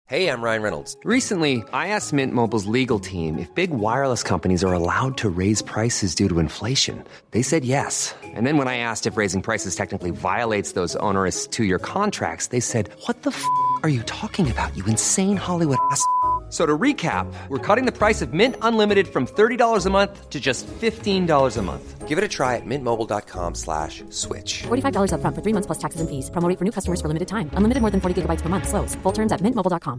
Hey, I'm Ryan Reynolds. Recently, I asked Mint Mobile's legal team if big wireless companies are allowed to raise prices due to inflation. They said yes. And then when I asked if raising prices technically violates those onerous two-year contracts, they said, "What the f*** are you talking about, you insane Hollywood ass?" So to recap, we're cutting the price of Mint Unlimited from $30 a month to just $15 a month. Give it a try at mintmobile.com/switch. $45 up front for 3 months plus taxes and fees. Promo rate for new customers for limited time. Unlimited more than 40 gigabytes per month. Slows full terms at mintmobile.com.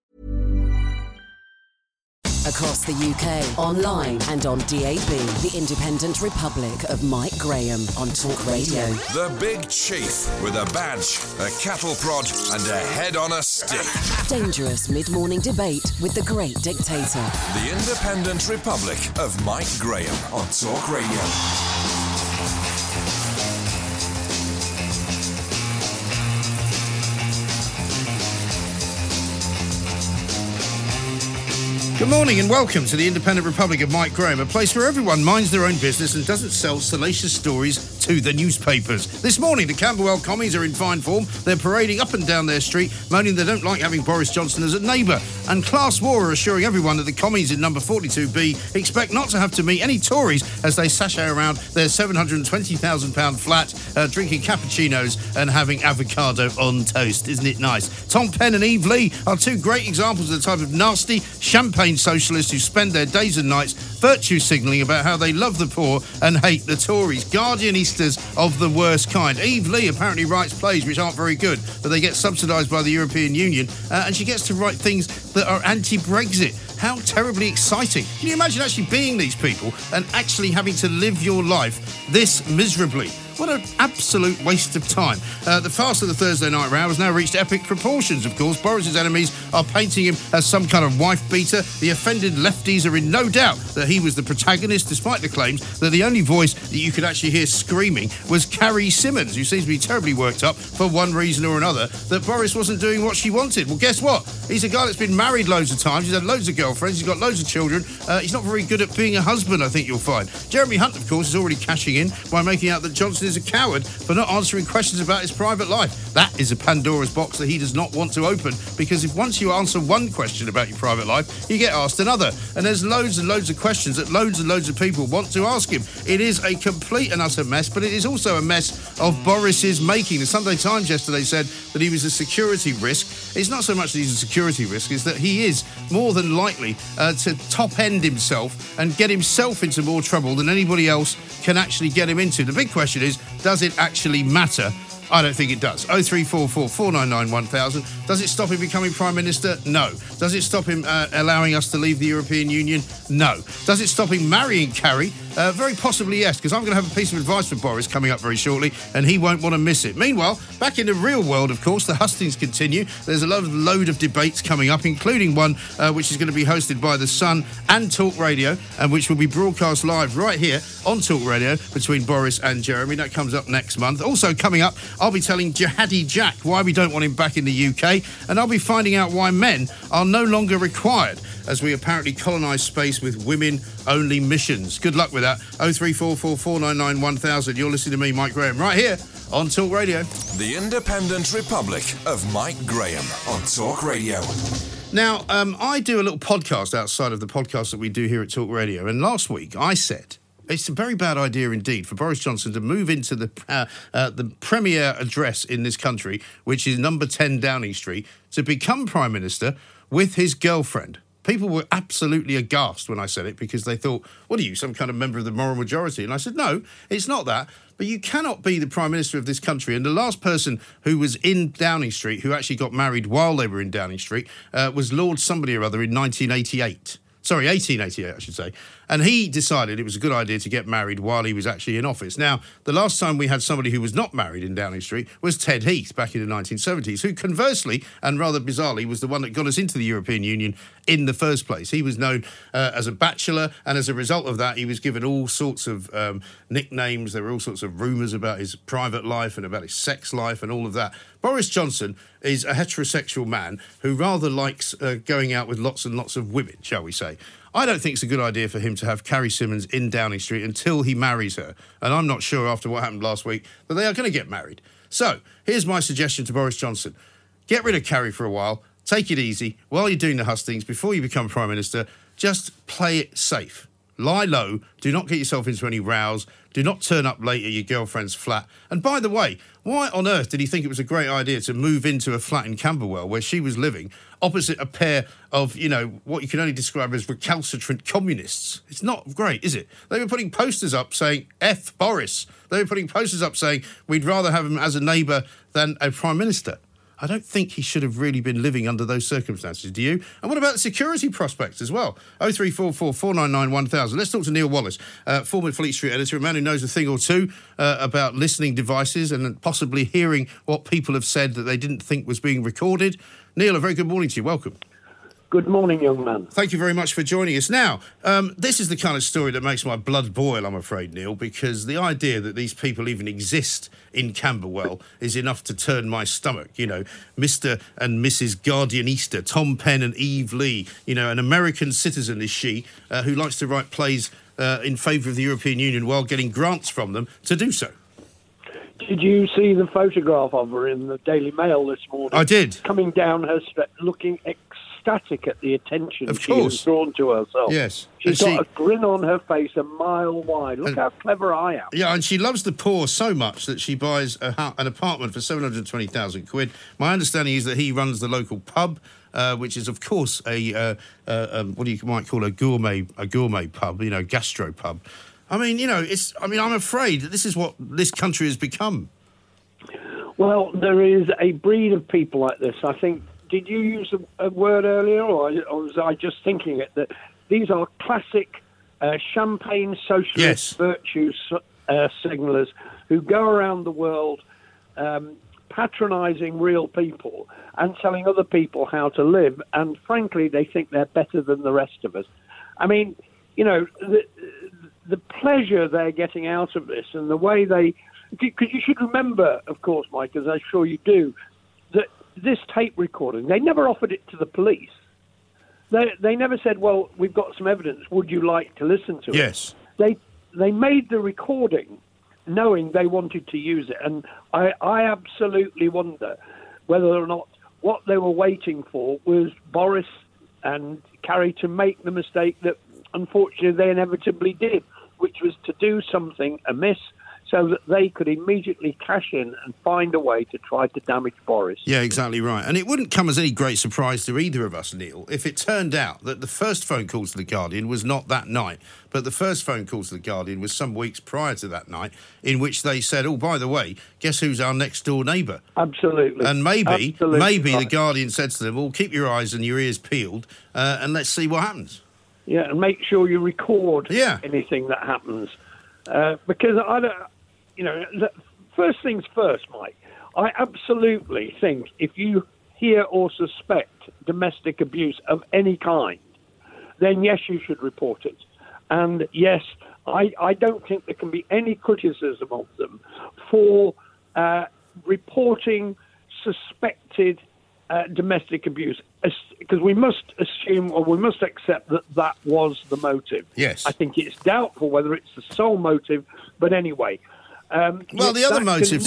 Across the UK, online and on DAB, the Independent Republic of Mike Graham on Talk Radio. The Big Chief with a badge, a cattle prod and a head on a stick. Dangerous mid-morning debate with the great dictator. The Independent Republic of Mike Graham on Talk Radio. Good morning and welcome to the Independent Republic of Mike Graham, a place where everyone minds their own business and doesn't sell salacious stories to the newspapers. This morning, the Camberwell commies are in fine form. They're parading up and down their street, moaning they don't like having Boris Johnson as a neighbour. And Class War are assuring everyone that the commies in number 42B expect not to have to meet any Tories as they sashay around their £720,000 flat, drinking cappuccinos and having avocado on toast. Isn't it nice? Tom Penn and Eve Lee are two great examples of the type of nasty champagne socialists who spend their days and nights virtue signalling about how they love the poor and hate the Tories. Guardianistas of the worst kind. Eve Lee apparently writes plays which aren't very good, but they get subsidised by the European Union, and she gets to write things that are anti-Brexit. How terribly exciting. Can you imagine actually being these people and actually having to live your life this miserably? What an absolute waste of time. The farce of the Thursday night row has now reached epic proportions, of course. Boris's enemies are painting him as some kind of wife-beater. The offended lefties are in no doubt that he was the protagonist, despite the claims that the only voice that you could actually hear screaming was Carrie Symonds, who seems to be terribly worked up for one reason or another, that Boris wasn't doing what she wanted. Well, guess what? He's a guy that's been married loads of times. He's had loads of girlfriends. He's got loads of children. He's not very good at being a husband, I think you'll find. Jeremy Hunt, of course, is already cashing in by making out that Johnson is a coward for not answering questions about his private life. That is a Pandora's box that he does not want to open, because if once you answer one question about your private life, you get asked another. And there's loads and loads of questions that loads and loads of people want to ask him. It is a complete and utter mess, but it is also a mess of Boris's making. The Sunday Times yesterday said that he was a security risk. It's not so much that he's a security risk, it's that he is more than likely to top-end himself and get himself into more trouble than anybody else can actually get him into. The big question is, does it actually matter? I don't think it does. 0344 499 1000. Does it stop him becoming Prime Minister? No. Does it stop him allowing us to leave the European Union? No. Does it stop him marrying Carrie? Very possibly yes, because I'm going to have a piece of advice for Boris coming up very shortly, and he won't want to miss it. Meanwhile, back in the real world, of course, the hustings continue. There's a load of debates coming up, including one which is going to be hosted by The Sun and Talk Radio, and which will be broadcast live right here on Talk Radio between Boris and Jeremy. That comes up next month. Also coming up, I'll be telling Jihadi Jack why we don't want him back in the UK, and I'll be finding out why men are no longer required as we apparently colonise space with women-only missions. Good luck with that. 0344 499 1000. You're listening to me, Mike Graham, right here on Talk Radio. The Independent Republic of Mike Graham on Talk Radio. Now, I do a little podcast outside of the podcast that we do here at Talk Radio, and last week I said it's a very bad idea indeed for Boris Johnson to move into the premier address in this country, which is number 10 Downing Street, to become Prime Minister with his girlfriend. People were absolutely aghast when I said it, because they thought, what are you, some kind of member of the moral majority? And I said, no, it's not that. But you cannot be the Prime Minister of this country. And the last person who was in Downing Street, who actually got married while they were in Downing Street, was Lord somebody or other in 1988. Sorry, 1888, I should say. And he decided it was a good idea to get married while he was actually in office. Now, the last time we had somebody who was not married in Downing Street was Ted Heath back in the 1970s, who conversely, and rather bizarrely, was the one that got us into the European Union in the first place. He was known as a bachelor, and as a result of that, he was given all sorts of nicknames. There were all sorts of rumours about his private life and about his sex life and all of that. Boris Johnson is a heterosexual man who rather likes going out with lots and lots of women, shall we say. I don't think it's a good idea for him to have Carrie Symonds in Downing Street until he marries her. And I'm not sure, after what happened last week, that they are going to get married. So, here's my suggestion to Boris Johnson. Get rid of Carrie for a while. take it easy. While you're doing the hustings, before you become Prime Minister, just play it safe. Lie low. Do not get yourself into any rows. Do not turn up late at your girlfriend's flat. And by the way, why on earth did he think it was a great idea to move into a flat in Camberwell where she was living opposite a pair of, what you can only describe as recalcitrant communists? It's not great, is it? They were putting posters up saying, F Boris. They were putting posters up saying, we'd rather have him as a neighbour than a Prime Minister. I don't think he should have really been living under those circumstances, do you? And what about the security prospects as well? 0344 499 1000. Let's talk to Neil Wallace, former Fleet Street editor, a man who knows a thing or two about listening devices and possibly hearing what people have said that they didn't think was being recorded. Neil, a very good morning to you. Welcome. Good morning, young man. Thank you very much for joining us. Now, this is the kind of story that makes my blood boil, I'm afraid, Neil, because the idea that these people even exist in Camberwell is enough to turn my stomach. Mr. and Mrs. Guardianista, Tom Penn and Eve Lee, an American citizen is she, who likes to write plays in favour of the European Union while getting grants from them to do so. Did you see the photograph of her in the Daily Mail this morning? I did. Coming down her steps, looking ecstatic at the attention of she course. has drawn to herself. Yes. She's got a grin on her face a mile wide. Look how clever I am. Yeah, and she loves the poor so much that she buys an apartment for 720,000 quid. My understanding is that he runs the local pub, which is, of course, what you might call a gourmet pub, gastro pub. I mean, I'm afraid that this is what this country has become. Well, there is a breed of people like this. I think, did you use a word earlier, or was I just thinking it, that these are classic champagne socialist virtue signalers who go around the world patronising real people and telling other people how to live, and frankly, they think they're better than the rest of us. I mean, the pleasure they're getting out of this and the way they... Because you should remember, of course, Mike, as I'm sure you do, that this tape recording, they never offered it to the police. They never said, well, we've got some evidence, would you like to listen to it? Yes. They made the recording knowing they wanted to use it. And I absolutely wonder whether or not what they were waiting for was Boris and Carrie to make the mistake that, unfortunately, they inevitably did, which was to do something amiss so that they could immediately cash in and find a way to try to damage Boris. Yeah, exactly right. And it wouldn't come as any great surprise to either of us, Neil, if it turned out that the first phone call to The Guardian was not that night, but the first phone call to The Guardian was some weeks prior to that night, in which they said, oh, by the way, guess who's our next-door neighbour? Absolutely. And maybe right. The Guardian said to them, well, keep your eyes and your ears peeled and let's see what happens. Yeah, and make sure you record anything that happens. Because I don't... first things first, Mike, I absolutely think if you hear or suspect domestic abuse of any kind, then yes, you should report it. And yes, I don't think there can be any criticism of them for reporting suspected domestic abuse, because we must assume or we must accept that was the motive. Yes. I think it's doubtful whether it's the sole motive, but anyway... the other motive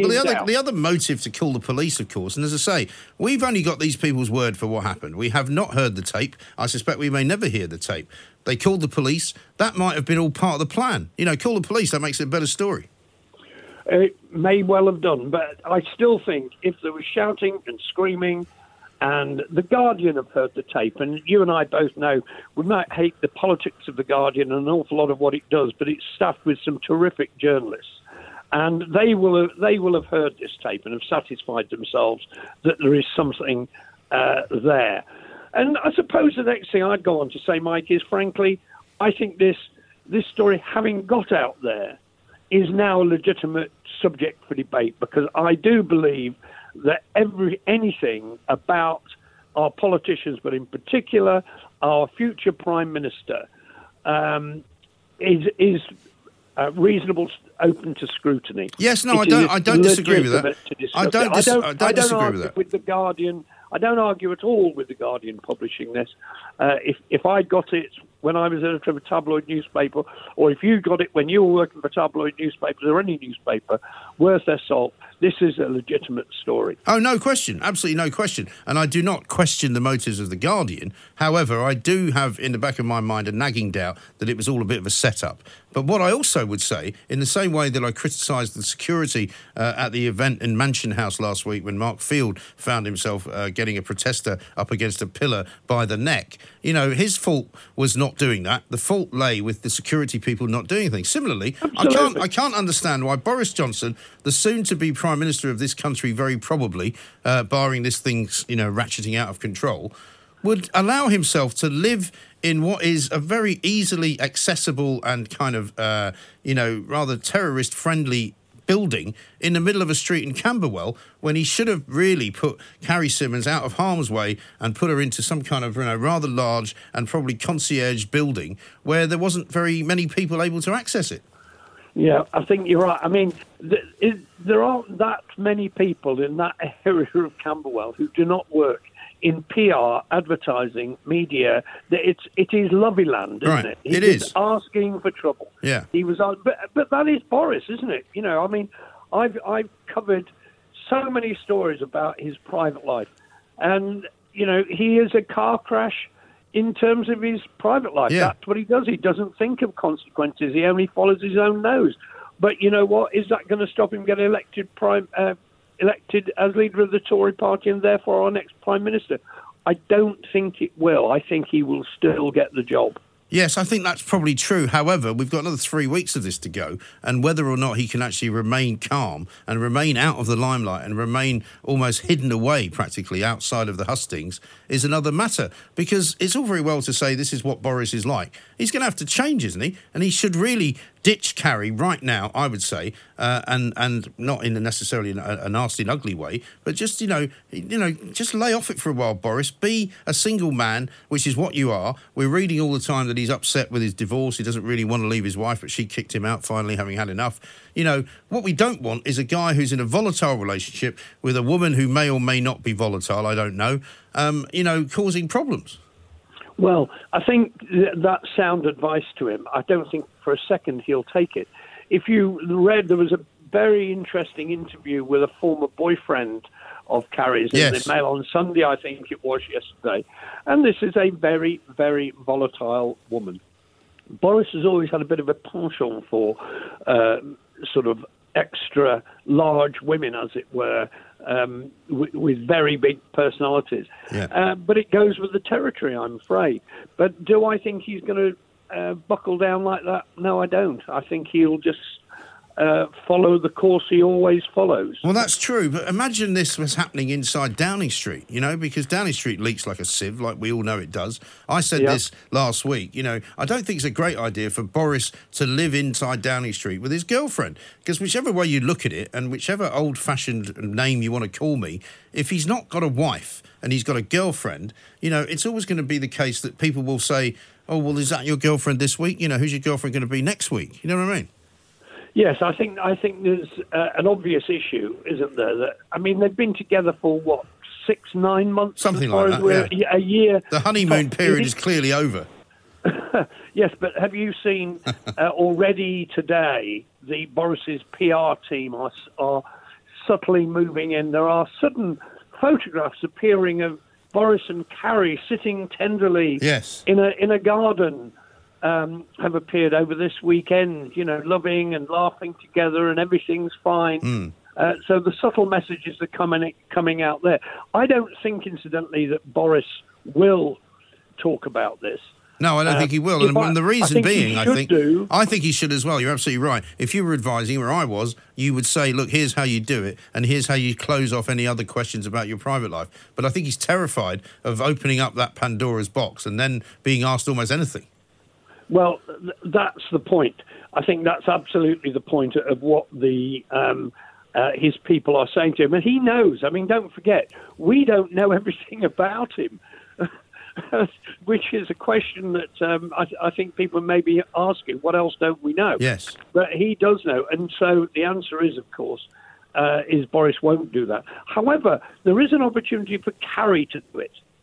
to call the police, of course, and as I say, we've only got these people's word for what happened. We have not heard the tape. I suspect we may never hear the tape. They called the police. That might have been all part of the plan. Call the police. That makes it a better story. It may well have done, but I still think if there was shouting and screaming, and The Guardian have heard the tape, and you and I both know we might hate the politics of The Guardian and an awful lot of what it does, but it's staffed with some terrific journalists. And they will have heard this tape and have satisfied themselves that there is something there. And I suppose the next thing I'd go on to say, Mike, is frankly, I think this story, having got out there, is now a legitimate subject for debate, because I do believe that anything about our politicians, but in particular our future Prime Minister, is reasonable, open to scrutiny. Yes, no, I don't disagree with that. I don't disagree with that. With The Guardian, I don't argue at all with The Guardian publishing this. If I got it, when I was editor of a tabloid newspaper, or if you got it when you were working for tabloid newspapers or any newspaper, worth their salt. This is a legitimate story. Oh, no question. Absolutely no question. And I do not question the motives of The Guardian. However, I do have in the back of my mind a nagging doubt that it was all a bit of a setup. But what I also would say, in the same way that I criticised the security at the event in Mansion House last week when Mark Field found himself getting a protester up against a pillar by the neck, you know, his fault was not doing that. The fault lay with the security people not doing anything. Similarly, I can't understand why Boris Johnson, the soon-to-be Prime Minister of this country, very probably, barring this thing, you know, ratcheting out of control, would allow himself to live in what is a very easily accessible and kind of, rather terrorist-friendly building in the middle of a street in Camberwell, when he should have really put Carrie Symonds out of harm's way and put her into some kind of, rather large and probably concierge building where there wasn't very many people able to access it. Yeah, I think you're right. I mean, there aren't that many people in that area of Camberwell who do not work in PR, advertising, media. It is Loveyland, isn't it? It is asking for trouble. Yeah, he was. But that is Boris, isn't it? You know, I mean, I've covered so many stories about his private life, and you know, he is a car crash in terms of his private life. Yeah. That's what he does. He doesn't think of consequences. He only follows his own nose. But you know what? Is that going to stop him getting elected as leader of the Tory party and therefore our next Prime Minister? I don't think it will. I think he will still get the job. Yes, I think that's probably true. However, we've got another 3 weeks of this to go, and whether or not he can actually remain calm and remain out of the limelight and remain almost hidden away practically outside of the hustings is another matter, because it's all very well to say this is what Boris is like. He's going to have to change, isn't he? And he should really ditch Carrie right now, I would say, and not in necessarily a nasty and ugly way, but just, just lay off it for a while, Boris. Be a single man, which is what you are. We're reading all the time that he's upset with his divorce. He doesn't really want to leave his wife, but she kicked him out finally, having had enough. You know, what we don't want is a guy who's in a volatile relationship with a woman who may or may not be volatile, I don't know, causing problems. Well, I think that's sound advice to him. I don't think for a second he'll take it. If you read, there was a very interesting interview with a former boyfriend of Carrie's in the Mail on Sunday, I think it was yesterday. And this is a very, very volatile woman. Boris has always had a bit of a penchant for sort of extra large women, as it were, with very big personalities. Yeah. But it goes with the territory, I'm afraid. But do I think he's going to buckle down like that? No, I don't. I think he'll just follow the course he always follows. Well, that's true, but imagine this was happening inside Downing Street, because Downing Street leaks like a sieve, like we all know it does. I said this last week, I don't think it's a great idea for Boris to live inside Downing Street with his girlfriend, because whichever way you look at it, and whichever old-fashioned name you want to call me, if he's not got a wife and he's got a girlfriend, it's always going to be the case that people will say, oh, well, is that your girlfriend this week? Who's your girlfriend going to be next week? You know what I mean? Yes, I think there's an obvious issue, isn't there? They've been together for, 6-9 months? Something like that, yeah. A year. The honeymoon period is clearly over. Yes, but have you seen already today the Boris's PR team are subtly moving in? There are sudden photographs appearing of Boris and Carrie sitting tenderly in a garden. Have appeared over this weekend, loving and laughing together, and everything's fine. So the subtle messages are coming out there. I don't think, incidentally, that Boris will talk about this. No, I don't think he will. And the reason being, I think he should as well. You're absolutely right. If you were advising where I was, you would say, look, here's how you do it, and here's how you close off any other questions about your private life. But I think he's terrified of opening up that Pandora's box and then being asked almost anything. Well, that's the point. I think that's absolutely the point of what his people are saying to him. And he knows. Don't forget, we don't know everything about him, which is a question that I think people may be asking. What else don't we know? Yes. But he does know. And so the answer is, of course, is Boris won't do that. However, there is an opportunity for Carrie to do it.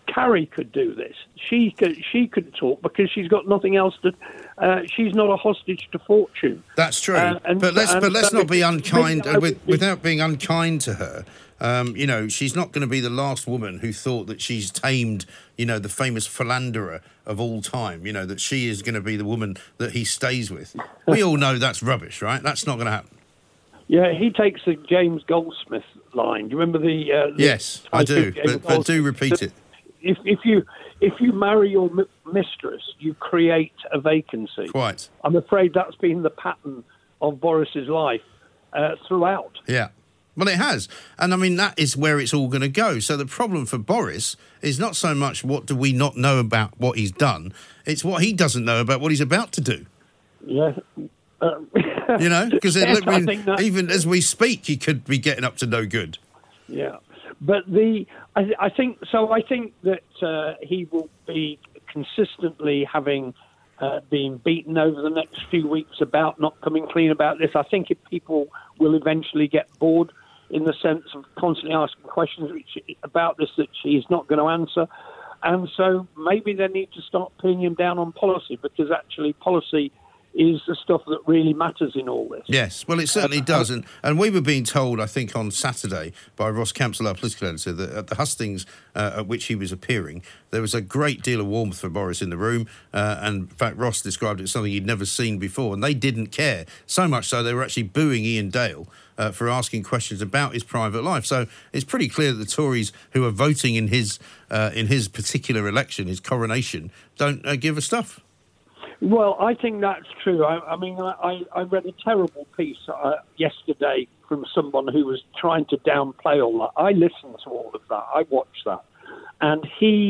Carrie could do this. She could talk because she's got nothing else to. She's not a hostage to fortune. That's true. But let's not be unkind without being unkind to her. She's not going to be the last woman who thought that she's tamed, the famous philanderer of all time. That she is going to be the woman that he stays with. We all know that's rubbish, right? That's not going to happen. Yeah, he takes the James Goldsmith line. Do you remember the? Yes, I do. But do repeat it. If you marry your mistress, you create a vacancy. Quite. I'm afraid that's been the pattern of Boris's life throughout. Yeah. Well, it has. And, I mean, that is where it's all going to go. So the problem for Boris is not so much what do we not know about what he's done, it's what he doesn't know about what he's about to do. Yeah. Because yes, even as we speak, he could be getting up to no good. Yeah. But I think that he will be consistently having been beaten over the next few weeks about not coming clean about this. I think if people will eventually get bored in the sense of constantly asking questions about this that he's not going to answer. And so maybe they need to start pinning him down on policy, because actually policy is the stuff that really matters in all this. Yes, well, it certainly does. And we were being told, I think, on Saturday by Ross Campbell, our political editor, that at the hustings at which he was appearing, there was a great deal of warmth for Boris in the room. And in fact, Ross described it as something he'd never seen before. And they didn't care. So much so they were actually booing Ian Dale for asking questions about his private life. So it's pretty clear that the Tories who are voting in his particular election, his coronation, don't give a stuff. Well, I think that's true. I read a terrible piece yesterday from someone who was trying to downplay all that. I listened to all of that. I watched that. And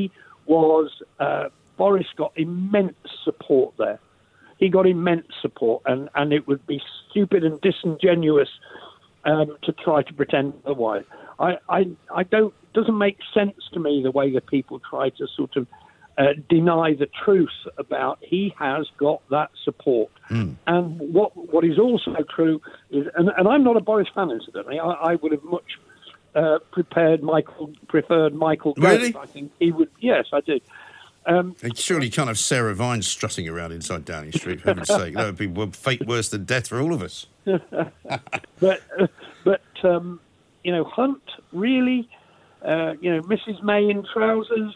Boris got immense support there. He got immense support, and it would be stupid and disingenuous to try to pretend otherwise. Doesn't make sense to me the way that people try to sort of deny the truth about he has got that support. And what is also true is, and I'm not a Boris fan, incidentally, I would have much preferred Michael Gove. Really? I think he would. Yes, I do. Surely you can't have Sarah Vines strutting around inside Downing Street, for heaven's sake. That would be fate worse than death for all of us. But Hunt, really, Mrs. May in trousers.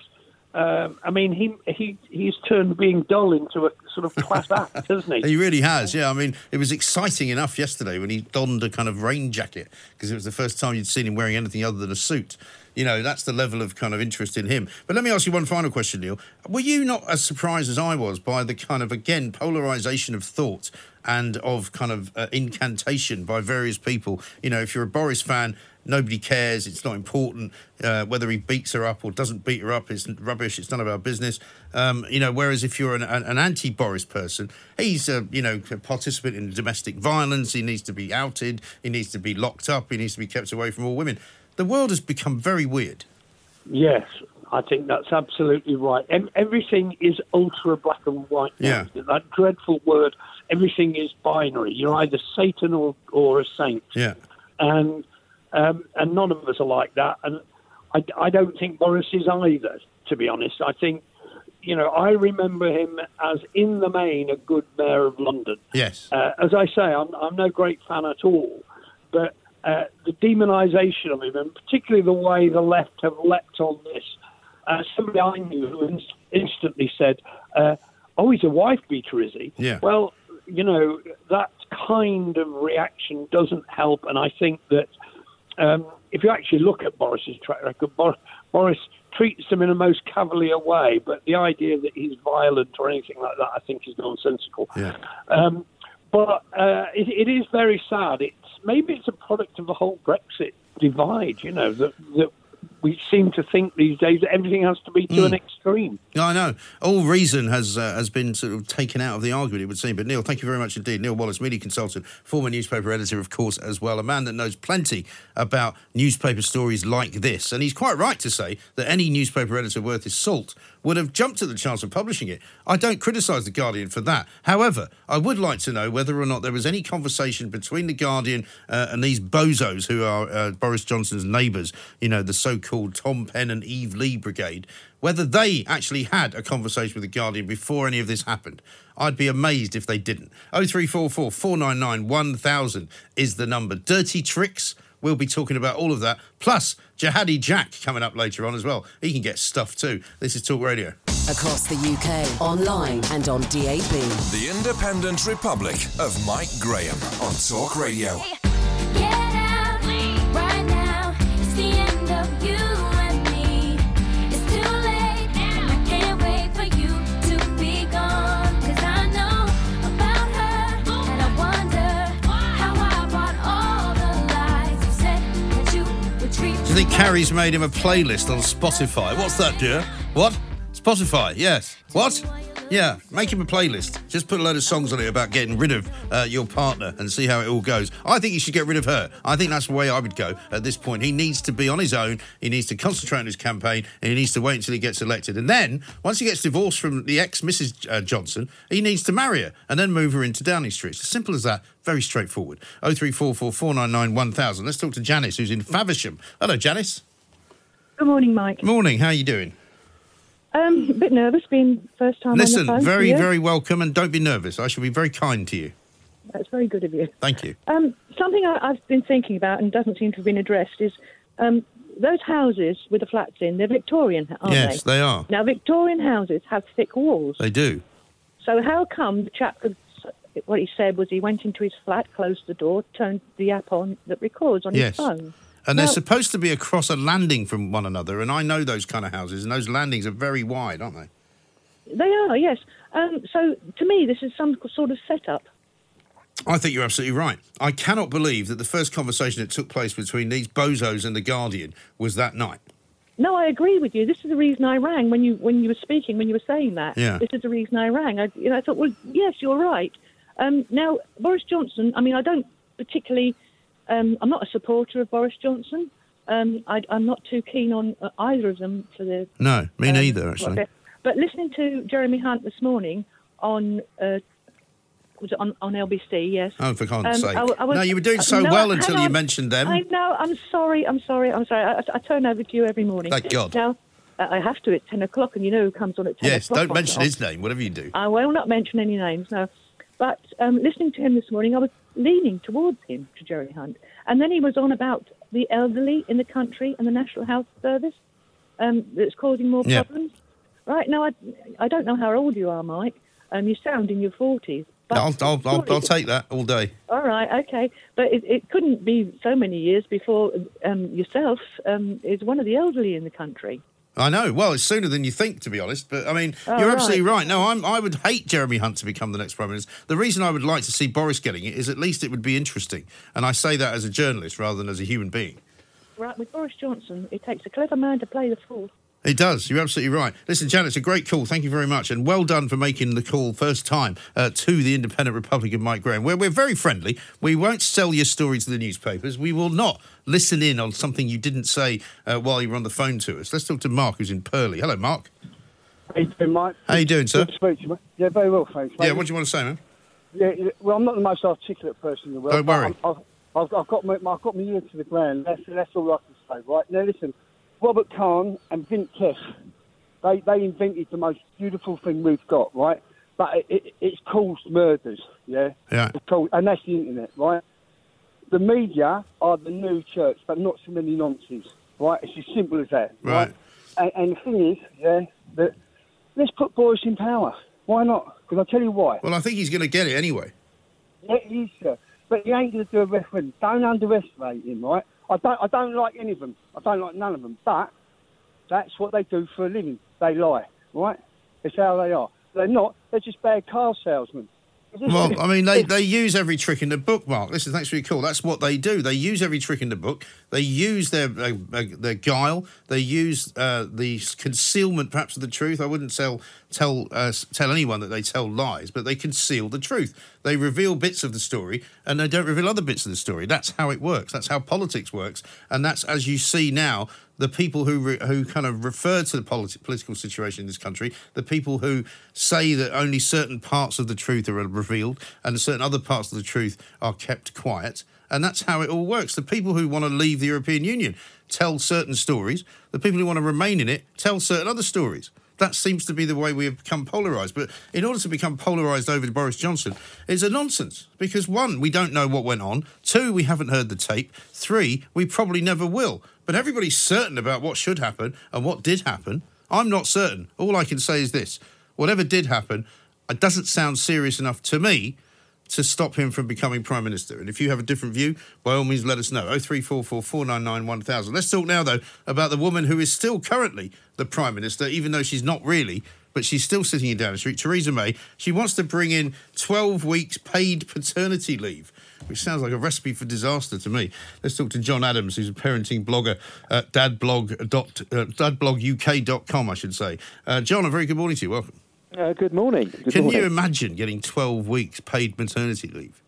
He's turned being dull into a sort of class act, hasn't he? He really has, yeah. I mean, it was exciting enough yesterday when he donned a kind of rain jacket, because it was the first time you'd seen him wearing anything other than a suit. That's the level of kind of interest in him. But let me ask you one final question, Neil. Were you not as surprised as I was by the kind of, again, polarisation of thought and of kind of incantation by various people? If you're a Boris fan, nobody cares, it's not important whether he beats her up or doesn't beat her up, it's rubbish, it's none of our business. Whereas if you're an anti-Boris person, he's a participant in domestic violence, he needs to be outed, he needs to be locked up, he needs to be kept away from all women. The world has become very weird. Yes, I think that's absolutely right. Everything is ultra black and white now. Yeah. That dreadful word, everything is binary. You're either Satan or a saint. Yeah. And none of us are like that. And I don't think Boris is either, to be honest. I think, I remember him as, in the main, a good mayor of London. Yes. As I say, I'm no great fan at all. But the demonisation of him, and particularly the way the left have leapt on this, somebody I knew who instantly said, he's a wife beater, is he? Yeah. Well, that kind of reaction doesn't help. And I think that if you actually look at Boris's track record, Boris treats them in a most cavalier way, but the idea that he's violent or anything like that, I think, is nonsensical. Yeah. But it is very sad. Maybe it's a product of the whole Brexit divide, that we seem to think these days that everything has to be to an extreme. I know. All reason has been sort of taken out of the argument, it would seem. But Neil, thank you very much indeed. Neil Wallace, media consultant, former newspaper editor, of course, as well. A man that knows plenty about newspaper stories like this. And he's quite right to say that any newspaper editor worth his salt would have jumped at the chance of publishing it. I don't criticise The Guardian for that. However, I would like to know whether or not there was any conversation between The Guardian and these bozos who are Boris Johnson's neighbours, the so-called so-called Tom Penn and Eve Lee brigade, whether they actually had a conversation with The Guardian before any of this happened. I'd be amazed if they didn't. 0344 499 1000 is the number. Dirty tricks. We'll be talking about all of that. Plus, Jihadi Jack coming up later on as well. He can get stuff too. This is Talk Radio. Across the UK, online and on DAB. The Independent Republic of Mike Graham on Talk Radio. Get out right now. It's the end of you and me. It's too late and I can't wait for you to be gone. 'Cause I know about her and I wonder how I bought all the lies you said that you would treat me. Do you think Carrie's made him a playlist on Spotify? What's that, dear? What? Spotify, yes. What? Yeah, make him a playlist. Just put a load of songs on it about getting rid of your partner and see how it all goes. I think he should get rid of her. I think that's the way I would go at this point. He needs to be on his own. He needs to concentrate on his campaign and he needs to wait until he gets elected. And then, once he gets divorced from the ex-Mrs. Johnson, he needs to marry her and then move her into Downing Street. It's as simple as that. Very straightforward. 0344 499 1000. Let's talk to Janice, who's in Faversham. Hello, Janice. Good morning, Mike. Morning. How are you doing? A bit nervous, being first time Listen, on the phone. very, very welcome, and don't be nervous. I shall be very kind to you. That's very good of you. Thank you. Something I've been thinking about and doesn't seem to have been addressed is those houses with the flats in, they're Victorian, aren't they? Yes, they are. Now, Victorian houses have thick walls. They do. So how come the chap, what he said was he went into his flat, closed the door, turned the app on that records on his phone? And they're supposed to be across a landing from one another, and I know those kind of houses, and those landings are very wide, aren't they? They are, yes. So, to me, this is some sort of setup. I think you're absolutely right. I cannot believe that the first conversation that took place between these bozos and The Guardian was that night. No, I agree with you. This is the reason I rang when you were speaking, when you were saying that. Yeah. This is the reason I rang. I thought, well, yes, you're right. Now, Boris Johnson, I mean, I don't particularly... I'm not a supporter of Boris Johnson. I'm not too keen on either of them for the... No, me neither, actually. But listening to Jeremy Hunt this morning on... was it on LBC, yes. Oh, for God's sake. No, you were doing so well until you mentioned them. I know, I'm sorry. I turn over to you every morning. Thank God. Now, I have to at 10 o'clock, and you know who comes on at 10 o'clock. Yes, don't mention his name, whatever you do. I will not mention any names, no. But listening to him this morning, I was leaning towards him, to Jeremy Hunt. And then he was on about the elderly in the country and the National Health Service that's causing more problems. Right, now, I don't know how old you are, Mike. You sound in your 40s. But I'll take that all day. All right, OK. But it couldn't be so many years before yourself is one of the elderly in the country. I know. Well, it's sooner than you think, to be honest. But, I mean, you're absolutely right. No, I would hate Jeremy Hunt to become the next Prime Minister. The reason I would like to see Boris getting it is at least it would be interesting. And I say that as a journalist rather than as a human being. Right, with Boris Johnson, it takes a clever man to play the fool. It does. You're absolutely right. Listen, Janet, it's a great call. Thank you very much. And well done for making the call first time to the Independent Republic of Mike Graham. We're very friendly. We won't sell your story to the newspapers. We will not listen in on something you didn't say while you were on the phone to us. Let's talk to Mark, who's in Purley. Hello, Mark. How you doing, Mike? How you doing, sir? Good to speak to you, mate. Yeah, very well, thanks, mate. Yeah, what do you want to say, man? Yeah, well, I'm not the most articulate person in the world. Don't worry. I've got my ear to the ground. That's all I can say, right? Now, listen, Robert Kahn and Vint Cerf, they invented the most beautiful thing we've got, right? But it's caused murders, yeah? Yeah. And that's the internet, right? The media are the new church, but not so many nonsense, right? It's as simple as that, right? And the thing is, yeah, that let's put Boris in power. Why not? Because I'll tell you why. Well, I think he's going to get it anyway. Yeah, he is, sir. But he ain't going to do a referendum. Don't underestimate him, right? I don't like any of them. I don't like none of them. But that's what they do for a living. They lie, right? It's how they are. They're not. They're just bad car salesmen. Well, I mean, they use every trick in the book, Mark. Listen, thanks for your call. That's what they do. They use every trick in the book. They use their guile. They use the concealment, perhaps, of the truth. I wouldn't tell anyone that they tell lies, but they conceal the truth. They reveal bits of the story, and they don't reveal other bits of the story. That's how it works. That's how politics works, and that's, as you see now, the people who kind of refer to the political situation in this country, the people who say that only certain parts of the truth are revealed and certain other parts of the truth are kept quiet, And that's how it all works. The people who want to leave the European Union tell certain stories. The people who want to remain in it tell certain other stories. That seems to be the way we have become polarised. But in order to become polarised over to Boris Johnson, it's a nonsense. Because, 1, we don't know what went on. 2, we haven't heard the tape. 3, we probably never will. But everybody's certain about what should happen and what did happen. I'm not certain. All I can say is this. Whatever did happen, it doesn't sound serious enough to me to stop him from becoming Prime Minister. And if you have a different view, by all means, let us know. 0344 499 1000. Let's talk now, though, about the woman who is still currently the Prime Minister, even though she's not really, but she's still sitting in Downing Street, Theresa May. She wants to bring in 12 weeks paid paternity leave, which sounds like a recipe for disaster to me. Let's talk to John Adams, who's a parenting blogger at dadbloguk.com, I should say. John, a very good morning to you. Welcome. Good morning. Can you imagine getting 12 weeks paid maternity leave?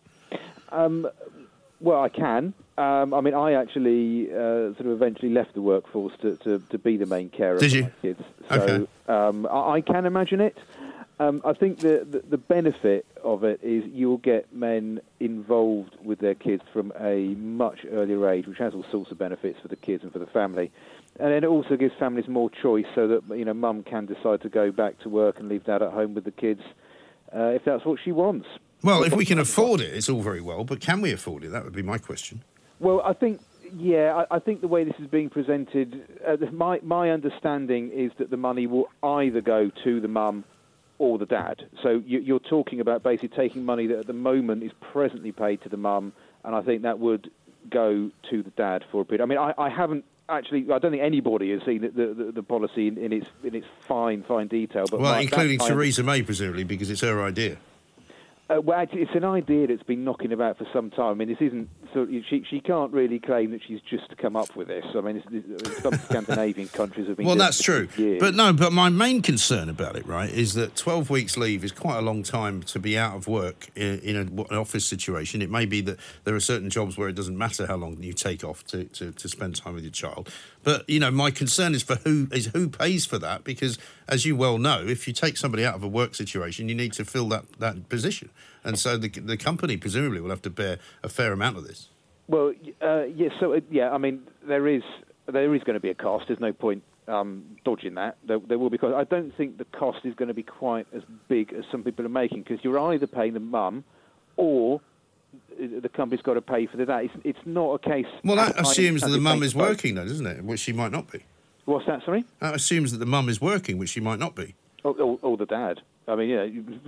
Well, I can. I mean, I actually sort of eventually left the workforce to be the main carer Did for you? my kids. So I can imagine it. I think the benefit of it is you'll get men involved with their kids from a much earlier age, which has all sorts of benefits for the kids and for the family. And then it also gives families more choice so that, mum can decide to go back to work and leave dad at home with the kids if that's what she wants. Well, if we can afford it, it's all very well, but can we afford it? That would be my question. Well, I think the way this is being presented, my understanding is that the money will either go to the mum or the dad. So you're talking about basically taking money that at the moment is presently paid to the mum, and I think that would go to the dad for a period. I mean, I haven't actually. I don't think anybody has seen the policy in its fine detail. But including Theresa May, presumably, because it's her idea. Well, actually, it's an idea that's been knocking about for some time. I mean, this isn't. So she can't really claim that she's just come up with this. I mean, some Scandinavian countries have been. Well, that's true. But my main concern about it, right, is that 12 weeks leave is quite a long time to be out of work in an office situation. It may be that there are certain jobs where it doesn't matter how long you take off to spend time with your child. But, my concern is who pays for that, because, as you well know, if you take somebody out of a work situation, you need to fill that position. And so the company presumably will have to bear a fair amount of this. Well, yes. So, I mean, there is going to be a cost. There's no point dodging that. There will be cost. I don't think the cost is going to be quite as big as some people are making, because you're either paying the mum or the company's got to pay for that. It's not a case... Well, that assumes that the mum is working, though, doesn't it? Which she might not be. What's that, sorry? That assumes that the mum is working, which she might not be. Or the dad. I mean,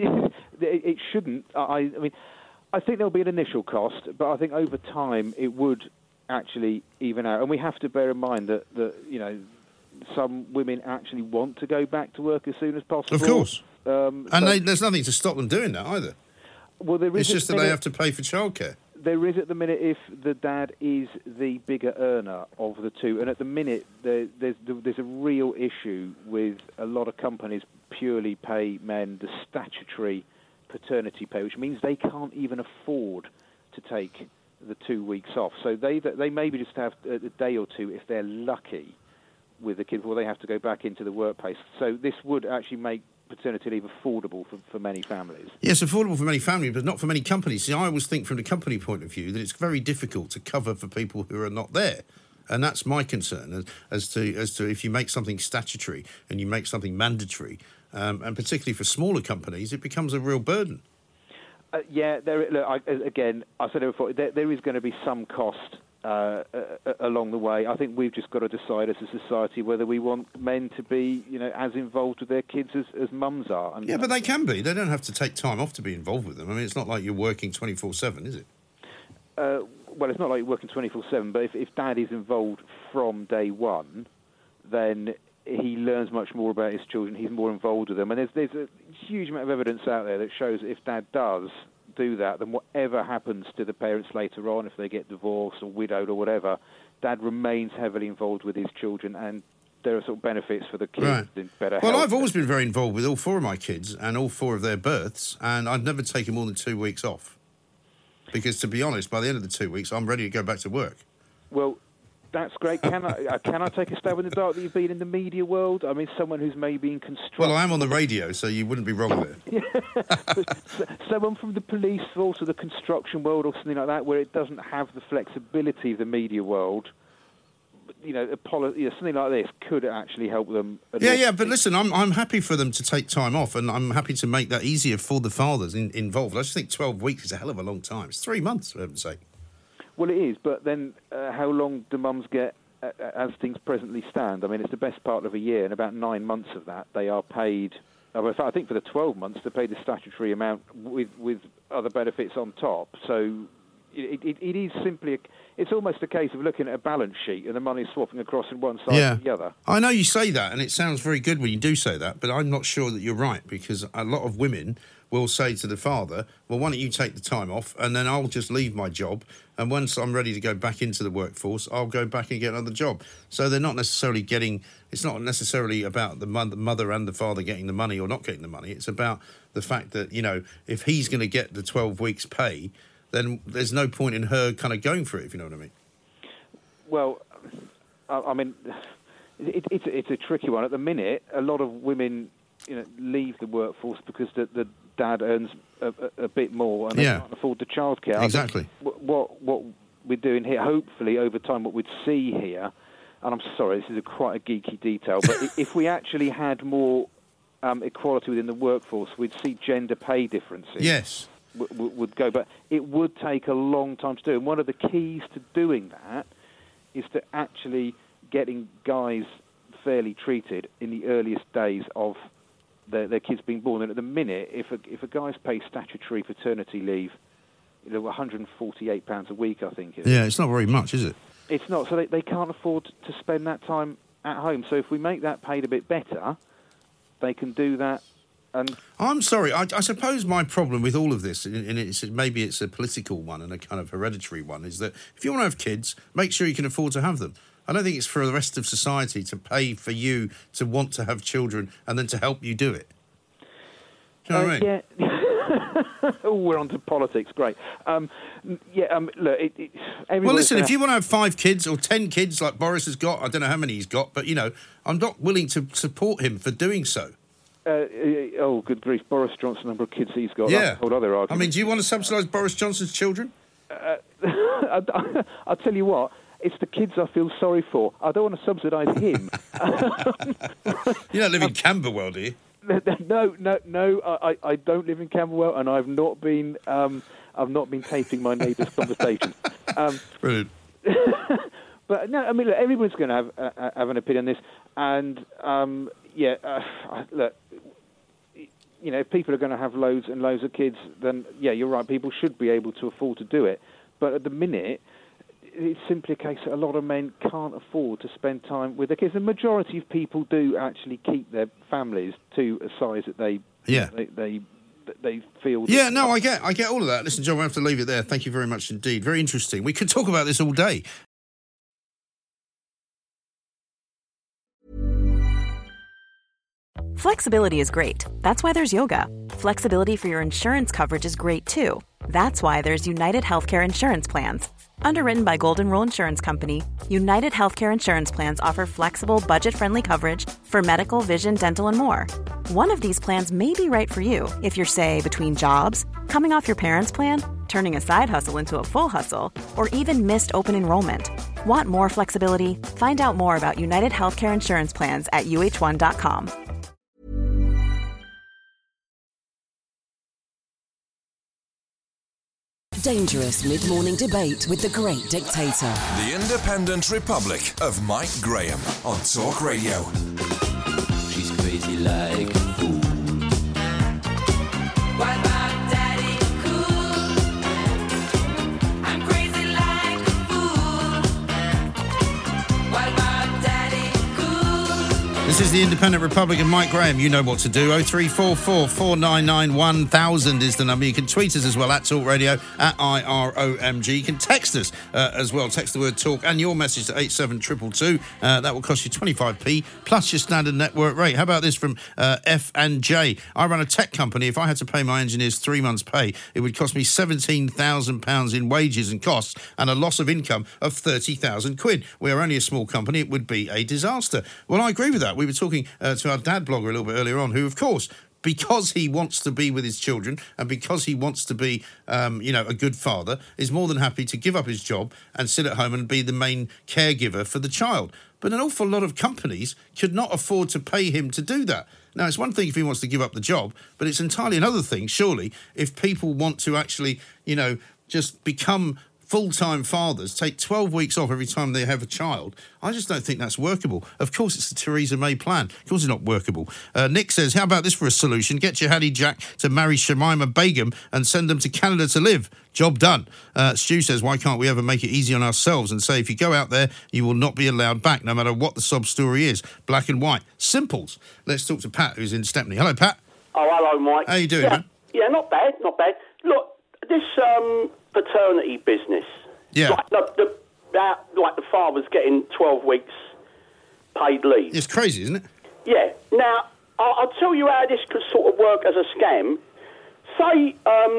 it shouldn't. I mean, I think there'll be an initial cost, but I think over time it would actually even out. And we have to bear in mind that some women actually want to go back to work as soon as possible. Of course. There's nothing to stop them doing that either. Well, it's just that they have to pay for childcare. There is at the minute if the dad is the bigger earner of the two, and at the minute there's a real issue with a lot of companies purely pay men the statutory paternity pay, which means they can't even afford to take the 2 weeks off. So they maybe just have a day or two if they're lucky with the kid before they have to go back into the workplace. So this would actually make paternity leave affordable for many families. Yes, affordable for many families, but not for many companies. See, I always think from the company point of view that it's very difficult to cover for people who are not there. And that's my concern as to if you make something statutory and you make something mandatory, and particularly for smaller companies, it becomes a real burden. I said it before, there is going to be some cost along the way. I think we've just got to decide as a society whether we want men to be, as involved with their kids as mums are. And, but they can be. They don't have to take time off to be involved with them. I mean, it's not like you're working 24/7, is it? Well, it's not like you're working 24/7, but if dad is involved from day one, then he learns much more about his children. He's more involved with them. And there's a huge amount of evidence out there that shows that if dad does do that, then whatever happens to the parents later on, if they get divorced or widowed or whatever, dad remains heavily involved with his children, and there are sort of benefits for the kids. Right. In better well, health. I've always been very involved with all four of my kids and all four of their births, and I've never taken more than 2 weeks off. Because, to be honest, by the end of the 2 weeks, I'm ready to go back to work. Well, That's great. Can I take a stab in the dark that you've been in the media world? I mean, someone who's maybe in construction. Well, I am on the radio, so you wouldn't be wrong there. Someone from the police force or the construction world or something like that, where it doesn't have the flexibility of the media world. Something like this could actually help them. Yeah, but listen, I'm happy for them to take time off, and I'm happy to make that easier for the fathers involved. I just think 12 weeks is a hell of a long time. It's 3 months, for heaven's sake. Well, it is, but then how long do mums get as things presently stand? I mean, it's the best part of a year, and about 9 months of that they are paid. I think for the 12 months they're paid the statutory amount with other benefits on top. So it is simply it's almost a case of looking at a balance sheet and the money swapping across from one side to the other. I know you say that, and it sounds very good when you do say that, but I'm not sure that you're right, because a lot of women will say to the father, well, why don't you take the time off, and then I'll just leave my job, and once I'm ready to go back into the workforce, I'll go back and get another job. So they're not necessarily it's not necessarily about the mother and the father getting the money or not getting the money. It's about the fact that, if he's going to get the 12 weeks pay, then there's no point in her kind of going for it, if you know what I mean. Well, I mean, it's a tricky one. At the minute, a lot of women leave the workforce because the dad earns a bit more and they can't afford the childcare. Exactly. What we're doing here, hopefully over time, what we'd see here, and I'm sorry, this is quite a geeky detail, but if we actually had more equality within the workforce, we'd see gender pay differences. Yes. Would go, but it would take a long time to do. And one of the keys to doing that is to actually getting guys fairly treated in the earliest days of their kids being born. And at the minute, if a guy's paid statutory paternity leave, £148 a week, I think. Yeah, it's not very much, is it? It's not. So they can't afford to spend that time at home. So if we make that paid a bit better, they can do that. And I'm sorry, I suppose my problem with all of this, and maybe it's a political one and a kind of hereditary one, is that if you want to have kids, make sure you can afford to have them. I don't think it's for the rest of society to pay for you to want to have children and then to help you do it. Do you know what I mean? Yeah. Oh, we're on to politics. Great. Look, well, listen, if you want to have 5 kids or 10 kids like Boris has got, I don't know how many he's got, but, I'm not willing to support him for doing so. Good grief. Boris Johnson, number of kids he's got. Yeah. That's a whole other argument. I mean, do you want to subsidise Boris Johnson's children? I'll tell you what, it's the kids I feel sorry for. I don't want to subsidise him. You don't live in Camberwell, do you? No. I don't live in Camberwell, and I've not been taping my neighbours' conversations. Brilliant. But no, I mean, look, everyone's going to have an opinion on this, and look, if people are going to have loads and loads of kids, then you're right. People should be able to afford to do it, but at the minute, it's simply a case that a lot of men can't afford to spend time with their kids. The majority of people do actually keep their families to a size that they feel. Yeah, no, I get all of that. Listen, John, we have to leave it there. Thank you very much indeed. Very interesting. We could talk about this all day. Flexibility is great. That's why there's yoga. Flexibility for your insurance coverage is great too. That's why there's United Healthcare Insurance Plans. Underwritten by Golden Rule Insurance Company, United Healthcare Insurance Plans offer flexible, budget-friendly coverage for medical, vision, dental, and more. One of these plans may be right for you if you're, say, between jobs, coming off your parents' plan, turning a side hustle into a full hustle, or even missed open enrollment. Want more flexibility? Find out more about United Healthcare Insurance Plans at uh1.com. Dangerous mid-morning debate with the great dictator. The Independent Republic of Mike Graham on Talk Radio. She's crazy like a fool. What about Daddy Cool? I'm crazy like a fool. What about Daddy Cool? This This is the Independent Republic of Mike Graham. You know what to do. 0344 499 1000 is the number. You can tweet us as well at Talk Radio, at IROMG. You can text us as well. Text the word talk and your message to 87222. That will cost you 25p plus your standard network rate. How about this from F and J? I run a tech company. If I had to pay my engineers 3 months' pay, it would cost me £17,000 in wages and costs and a loss of income of 30,000 quid. We are only a small company. It would be a disaster. Well, I agree with that. We were talking to our dad blogger a little bit earlier on, who, of course, because he wants to be with his children and because he wants to be, a good father, is more than happy to give up his job and sit at home and be the main caregiver for the child. But an awful lot of companies could not afford to pay him to do that. Now, it's one thing if he wants to give up the job, but it's entirely another thing, surely, if people want to actually, just become full-time fathers, take 12 weeks off every time they have a child. I just don't think that's workable. Of course, it's the Theresa May plan. Of course, it's not workable. Nick says, how about this for a solution? Get your Hattie Jack to marry Shamima Begum and send them to Canada to live. Job done. Stu says, why can't we ever make it easy on ourselves and say, if you go out there, you will not be allowed back, no matter what the sob story is. Black and white. Simples. Let's talk to Pat, who's in Stepney. Hello, Pat. Oh, hello, Mike. How you doing, yeah, man? Yeah, not bad. Look, this paternity business. Yeah. Like the father's getting 12 weeks paid leave. It's crazy, isn't it? Yeah. Now, I'll tell you how this could sort of work as a scam. Say,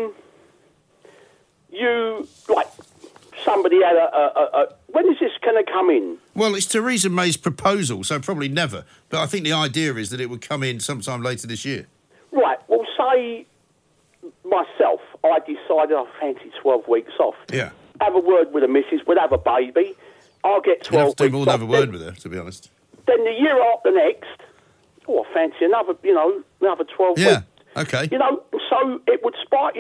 somebody had when is this going to come in? Well, it's Theresa May's proposal, so probably never. But I think the idea is that it would come in sometime later this year. Right. Well, say myself, I decided I fancy 12 weeks off. Yeah. Have a word with the missus, we'll have a baby. I'll get 12 weeks off. You'll have to more than have a word with her, to be honest. Then the year after next, I fancy another 12 weeks. Yeah, okay. So it would spike,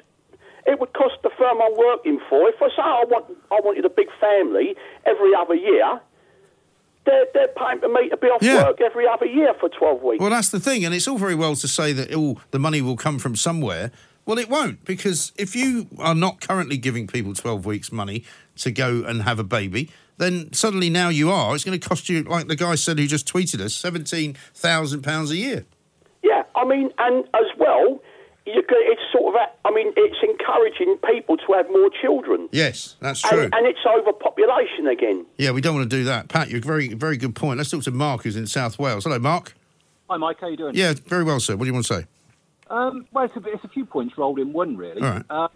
it would cost the firm I'm working for. If I say I wanted a big family every other year, they're paying for me to be off work every other year for 12 weeks. Well, that's the thing, and it's all very well to say that the money will come from somewhere. Well, it won't, because if you are not currently giving people 12 weeks' money to go and have a baby, then suddenly now you are. It's going to cost you, like the guy said who just tweeted us, £17,000 a year. Yeah, and as well, it's sort of, it's encouraging people to have more children. Yes, that's true. And it's overpopulation again. Yeah, we don't want to do that. Pat, you're very, very good point. Let's talk to Mark, who's in South Wales. Hello, Mark. Hi, Mike. How you doing? Yeah, very well, sir. What do you want to say? Well, it's a few points rolled in one, really. All right.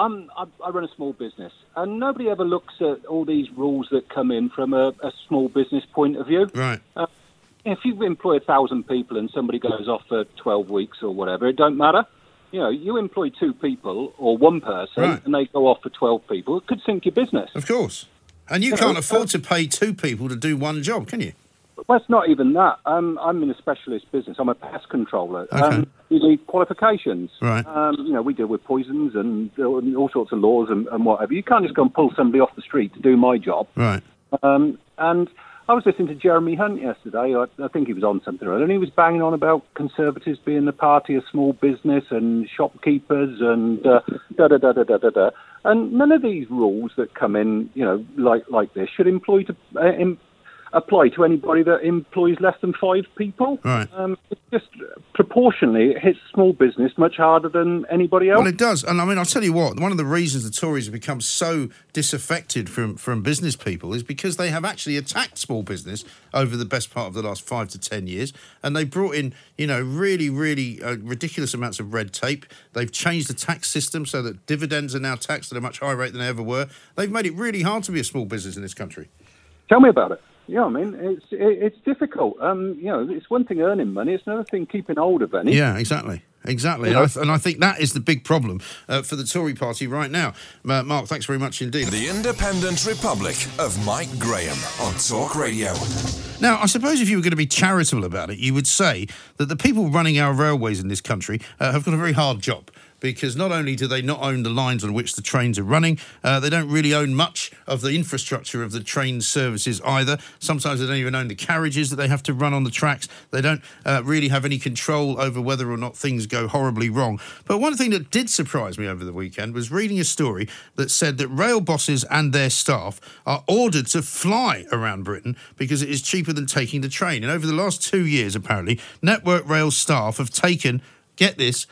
I run a small business, and nobody ever looks at all these rules that come in from a small business point of view. Right. If you employ 1,000 people and somebody goes off for 12 weeks or whatever, it don't matter. You employ 2 people or 1 person, right, and they go off for 12 people, it could sink your business. Of course. And you can't afford to pay 2 people to do one job, can you? Well, it's not even that. I'm in a specialist business. I'm a pest controller. Okay. You need qualifications. Right. We deal with poisons and all sorts of laws and whatever. You can't just go and pull somebody off the street to do my job. Right. And I was listening to Jeremy Hunt yesterday. I think he was on something or other, and he was banging on about Conservatives being the party of small business and shopkeepers and da-da-da-da-da-da. And none of these rules that come in, like this, should apply to anybody that employs less than 5 people. Right. It's just proportionally, it hits small business much harder than anybody else. Well, it does. And I'll tell you what, one of the reasons the Tories have become so disaffected from business people is because they have actually attacked small business over the best part of the last 5 to 10 years. And they brought in, really, really ridiculous amounts of red tape. They've changed the tax system so that dividends are now taxed at a much higher rate than they ever were. They've made it really hard to be a small business in this country. Tell me about it. Yeah, it's difficult. It's one thing earning money; it's another thing keeping hold of any. Yeah, exactly. And I think that is the big problem for the Tory party right now. Mark, thanks very much indeed. The Independent Republic of Mike Graham on Talk Radio. Now, I suppose if you were going to be charitable about it, you would say that the people running our railways in this country have got a very hard job. because not only do they not own the lines on which the trains are running, they don't really own much of the infrastructure of the train services either. Sometimes they don't even own the carriages that they have to run on the tracks. They don't really have any control over whether or not things go horribly wrong. But one thing that did surprise me over the weekend was reading a story that said that rail bosses and their staff are ordered to fly around Britain because it is cheaper than taking the train. And over the last 2 years, apparently, Network Rail staff have taken, get this,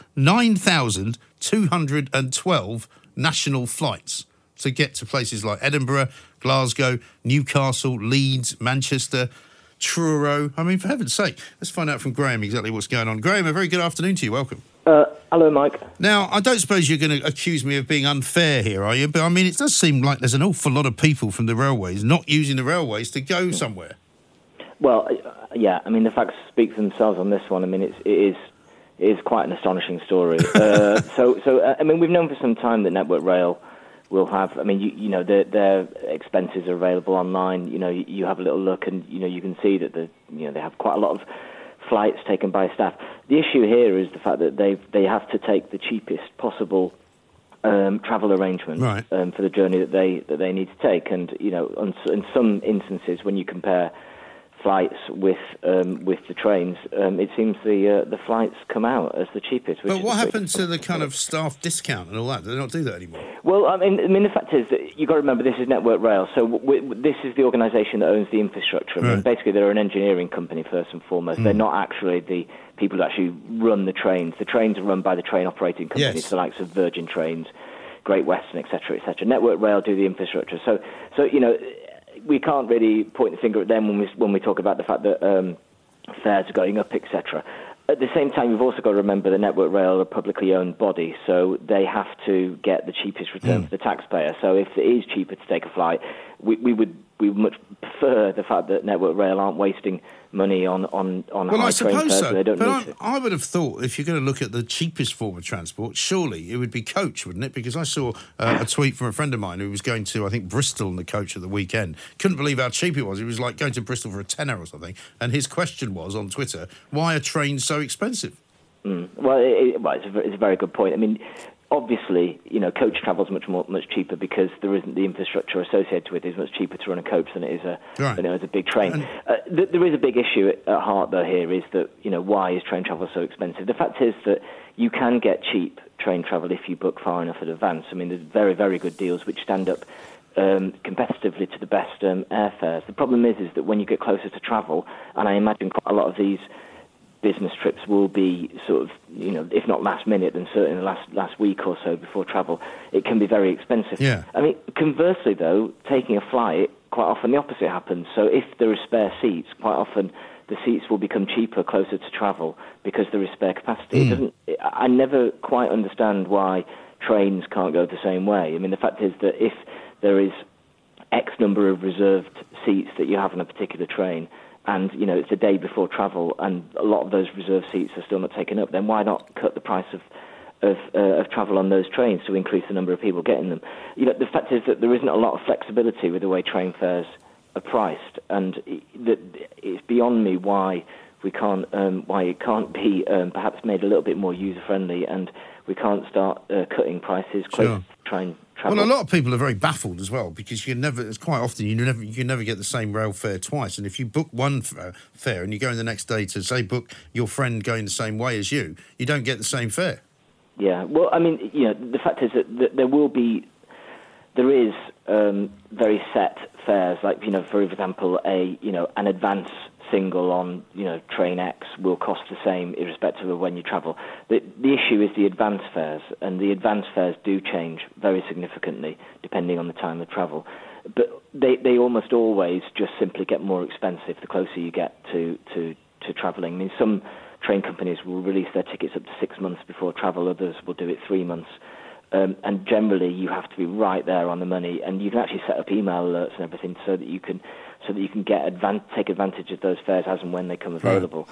9,212 national flights to get to places like Edinburgh, Glasgow, Newcastle, Leeds, Manchester, Truro. I mean, for heaven's sake, let's find out from Graham exactly what's going on. Graham, a very good afternoon to you. Welcome. Hello, Mike. Now, I don't suppose you're going to accuse me of being unfair here, are you? But, I mean, it does seem like there's an awful lot of people from the railways not using the railways to go somewhere. Well, yeah, I mean, the facts speak for themselves on this one. I mean, it is quite an astonishing story. I mean, we've known for some time that Network Rail will have, I mean, you know, their expenses are available online. You know, you have a little look and, you know, you can see that they have quite a lot of flights taken by staff. The issue here is the fact that they have to take the cheapest possible travel arrangement for the journey that they need to take. And, you know, in some instances, when you compare flights with the trains, it seems the flights come out as the cheapest. But what happened to the kind of staff discount and all that? Do they not do that anymore? Well, I mean, the fact is that you've got to remember this is Network Rail, so this is the organisation that owns the infrastructure. I mean, basically, they're an engineering company first and foremost. They're not actually the people who actually run the trains. The trains are run by the train operating companies, the likes of Virgin Trains, Great Western, etc., etc. Network Rail do the infrastructure. So you know, we can't really point the finger at them when we talk about the fact that fares are going up, etc. At the same time, you've also got to remember that Network Rail are a publicly owned body, so they have to get the cheapest return for the taxpayer. So if it is cheaper to take a flight, we would much prefer the fact that Network Rail aren't wasting money on high train fares. So. They don't but need to. I would have thought if you're going to look at the cheapest form of transport, surely it would be coach, wouldn't it? Because I saw a tweet from a friend of mine who was going to, I think, Bristol in the coach at the weekend. Couldn't believe how cheap it was. It was like going to Bristol for a tenner or something. And his question was on Twitter, why are trains so expensive? Well, it's a very good point. I mean, obviously, you know, coach travel is much cheaper because there isn't the infrastructure associated with it. It's much cheaper to run a coach than it is a big train. There is a big issue at heart, though. Here is that, you know, why is train travel so expensive? The fact is that you can get cheap train travel if you book far enough in advance. I mean, there's very, very good deals which stand up competitively to the best airfares. The problem is that when you get closer to travel, and I imagine quite a lot of these business trips will be sort of, you know, if not last minute, then certainly the last week or so before travel, it can be very expensive. Yeah. I mean, conversely, though, taking a flight, quite often the opposite happens. So if there are spare seats, quite often the seats will become cheaper closer to travel because there is spare capacity. I never quite understand why trains can't go the same way. I mean, the fact is that if there is X number of reserved seats that you have on a particular train, and, you know, it's the day before travel, and a lot of those reserved seats are still not taken up, then why not cut the price of travel on those trains to increase the number of people getting them? You know, the fact is that there isn't a lot of flexibility with the way train fares are priced, and it's beyond me why it can't be perhaps made a little bit more user-friendly, and we can't start cutting prices close to train travel. Well, a lot of people are very baffled as well because it's quite often you can never get the same rail fare twice. And if you book one fare and you go in the next day to, say, book your friend going the same way as you don't get the same fare. Yeah, well, I mean, you know, the fact is that there is very set fares, like, you know, for example, an advance single on, you know, train X will cost the same irrespective of when you travel. The issue is the advance fares, and the advance fares do change very significantly depending on the time of travel. But they almost always just simply get more expensive the closer you get to travelling. I mean, some train companies will release their tickets up to 6 months before travel, others will do it 3 months. And generally, you have to be right there on the money, and you can actually set up email alerts and everything so that you can so that you can take advantage of those fares as and when they come available.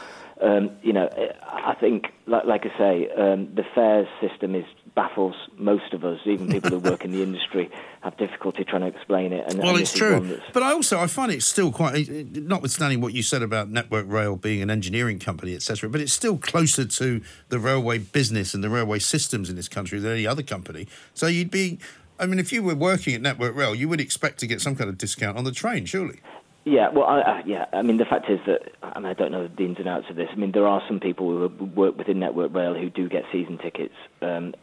I think, like I say, the fares system baffles most of us, even people who work in the industry have difficulty trying to explain it. Well, it's true. But I find it still quite, notwithstanding what you said about Network Rail being an engineering company, etc., but it's still closer to the railway business and the railway systems in this country than any other company. So if you were working at Network Rail, you would expect to get some kind of discount on the train, surely? Yeah, well, the fact is that, I don't know the ins and outs of this. There are some people who work within Network Rail who do get season tickets. The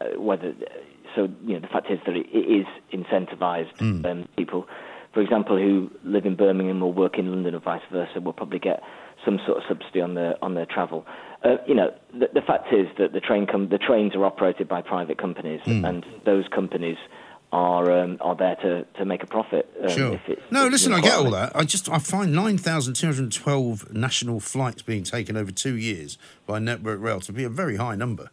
fact is that it is incentivised. People, for example, who live in Birmingham or work in London or vice versa, will probably get some sort of subsidy on their travel. The fact is that the trains are operated by private companies, and those companies are there to make a profit. Sure. I get all that. I find 9,212 national flights being taken over 2 years by Network Rail to be a very high number.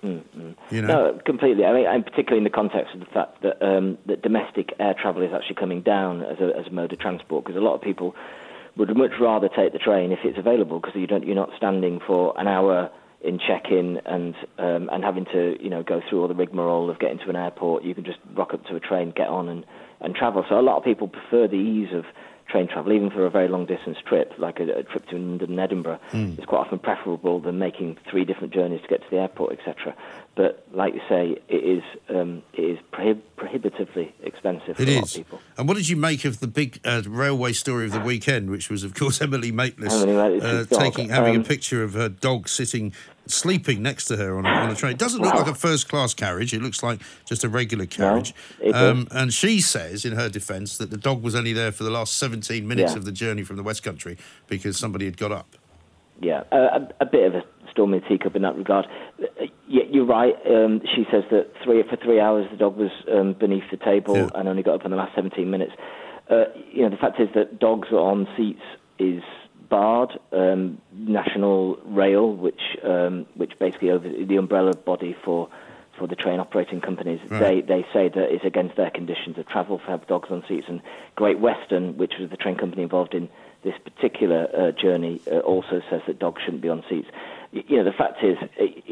No, completely. Particularly in the context of the fact that that domestic air travel is actually coming down as a mode of transport, because a lot of people would much rather take the train if it's available, because you're not standing for an hour in check-in and having to go through all the rigmarole of getting to an airport. You can just rock up to a train, get on and travel. So a lot of people prefer the ease of train travel, even for a very long-distance trip, like a trip to London and Edinburgh. It's quite often preferable than making 3 different journeys to get to the airport, etc. But like you say, it is prohibitively expensive for a lot of people. And what did you make of the big railway story of the weekend, which was, of course, Emily Maitlis having a picture of her dog sleeping next to her on a train? It doesn't look like a first-class carriage. It looks like just a regular carriage. And she says, in her defence, that the dog was only there for the last 17 minutes of the journey from the West Country because somebody had got up. Yeah, a bit of a storm in the teacup in that regard. Yeah, you're right. She says that for 3 hours the dog was beneath the table and only got up in the last 17 minutes. The fact is that dogs on seats is barred. National Rail, which basically over the umbrella body for the train operating companies, they say that it's against their conditions of travel to have dogs on seats. And Great Western, which was the train company involved in this particular journey, also says that dogs shouldn't be on seats. The fact is,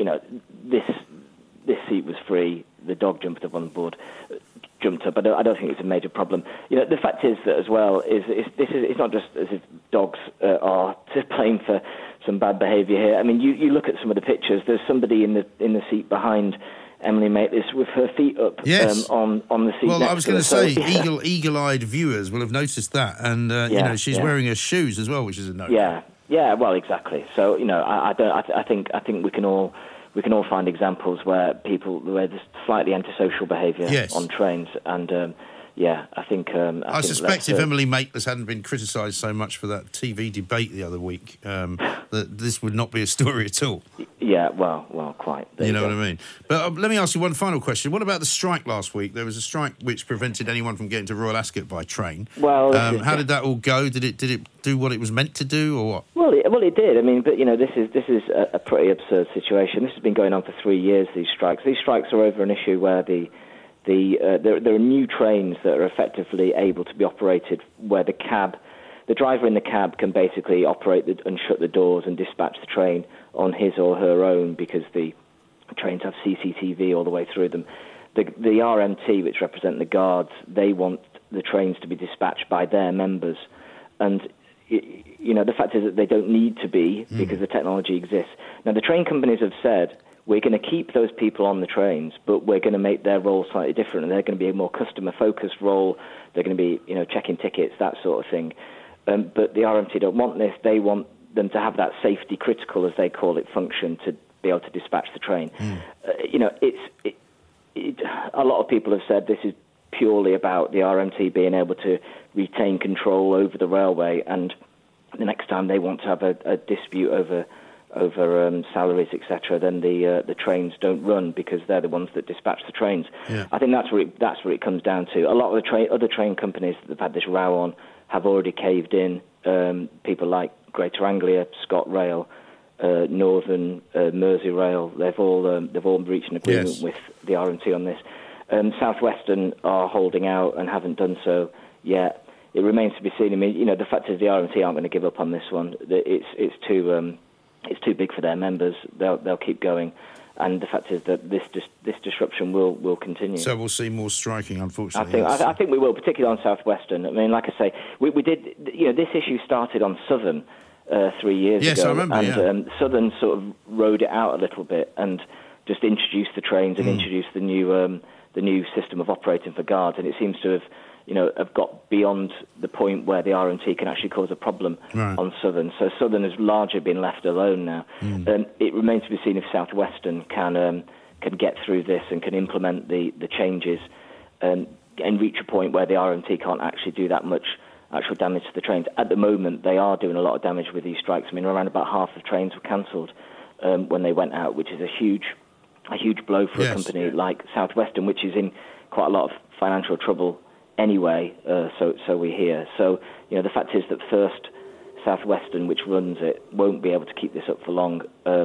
this seat was free. The dog jumped up on board. I don't think it's a major problem. The fact is that as well it's not just as if dogs are to blame for some bad behaviour here. You look at some of the pictures. There's somebody in the seat behind Emily Maitlis with her feet up on the seat. Well, next I was going to say, eagle-eyed viewers will have noticed that, and she's wearing her shoes as well, which is a no. Yeah. Well, exactly. So I think we can all find examples where there's slightly antisocial behaviour on trains, and I think. I suspect if Emily Maitlis hadn't been criticised so much for that TV debate the other week, that this would not be a story at all. Yeah, well, quite. You know what I mean? But let me ask you one final question. What about the strike last week? There was a strike which prevented anyone from getting to Royal Ascot by train. Well, how did that all go? Did it do what it was meant to do, or what? Well, it did. But this is a pretty absurd situation. This has been going on for 3 years. These strikes are over an issue where there are new trains that are effectively able to be operated where the driver in the cab can basically operate and shut the doors and dispatch the train on his or her own, because the trains have CCTV all the way through them. The RMT, which represent the guards, they want the trains to be dispatched by their members. And, the fact is that they don't need to be, because the technology exists. Now, the train companies have said, we're going to keep those people on the trains, but we're going to make their role slightly different, and they're going to be a more customer-focused role. They're going to be, checking tickets, that sort of thing. But the RMT don't want this. They want them to have that safety critical, as they call it, function to be able to dispatch the train. A lot of people have said this is purely about the RMT being able to retain control over the railway, and the next time they want to have a dispute over salaries, etc., then the trains don't run, because they're the ones that dispatch the trains. I think that's where it comes down to. A lot of the other train companies that have had this row on have already caved in. People like Greater Anglia, ScotRail, Northern, Merseyrail, they've all reached an agreement with the RMT on this. South Western are holding out and haven't done so yet. it remains to be seen. I mean, the fact is the RMT aren't going to give up on this one. It's too big for their members. They'll keep going. And the fact is that this disruption will continue. So we'll see more striking, unfortunately. I think we will, particularly on South Western. I mean, like I say, we did. This issue started on Southern 3 years ago. Yes, I remember. And Southern sort of rode it out a little bit and just introduced the trains and introduced the new system of operating for guards. And it seems to have got beyond the point where the RMT can actually cause a problem on Southern. So Southern has largely been left alone now. It remains to be seen if South Western can get through this and can implement the changes and reach a point where the RMT can't actually do that much actual damage to the trains. At the moment, they are doing a lot of damage with these strikes. I mean, around about half the trains were cancelled when they went out, which is a huge blow for a company like South Western, which is in quite a lot of financial trouble anyway, so we hear. So, the fact is that First South Western, which runs it, won't be able to keep this up for long.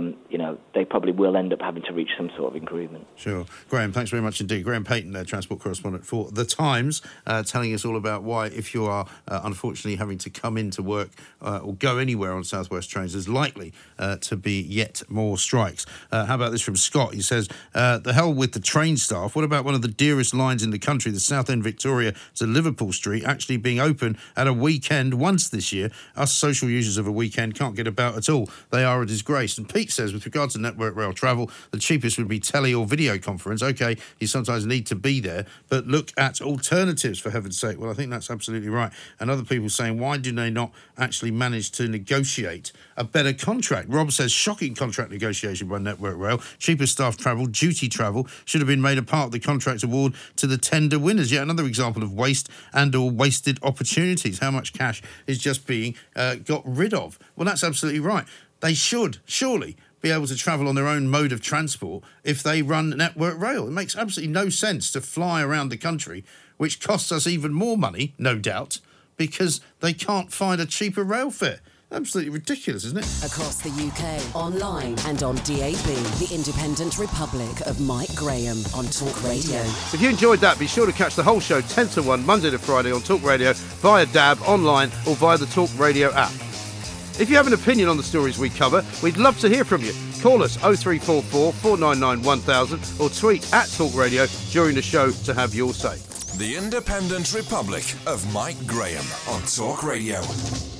They probably will end up having to reach some sort of agreement. Sure. Graham, thanks very much indeed. Graham Payton, transport correspondent for The Times, telling us all about why, if you are unfortunately having to come into work or go anywhere on South West trains, there's likely to be yet more strikes. How about this from Scott? He says, the hell with the train staff. What about one of the dearest lines in the country, the Southend Victoria to Liverpool Street, actually being open at a weekend once this year? Us social users of a weekend can't get about at all. They are a disgrace. And Pete says, with regard to Network Rail travel, the cheapest would be tele or video conference. OK, you sometimes need to be there, but look at alternatives, for heaven's sake. Well, I think that's absolutely right. And other people saying, why do they not actually manage to negotiate a better contract? Rob says, shocking contract negotiation by Network Rail. Cheaper staff travel, duty travel should have been made a part of the contract award to the tender winners. Yet another example of waste and or wasted opportunities. How much cash is just being got rid of? Well, that's absolutely right. They should surely be able to travel on their own mode of transport if they run Network Rail. It makes absolutely no sense to fly around the country, which costs us even more money, no doubt, because they can't find a cheaper rail fare. Absolutely ridiculous, isn't it? Across the UK, online and on DAB, the Independent Republic of Mike Graham on Talk Radio. If you enjoyed that, be sure to catch the whole show 10 to 1, Monday to Friday on Talk Radio, via DAB, online or via the Talk Radio app. If you have an opinion on the stories we cover, we'd love to hear from you. Call us 0344 499 1000 or tweet at Talk Radio during the show to have your say. The Independent Republic of Mike Graham on Talk Radio.